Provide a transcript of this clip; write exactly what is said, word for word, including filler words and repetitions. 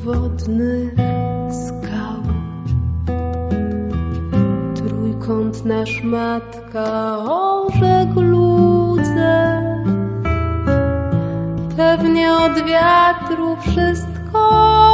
wodnych skał. Trójkąt nasz matka o żegludze, pewnie od wiatru wszystko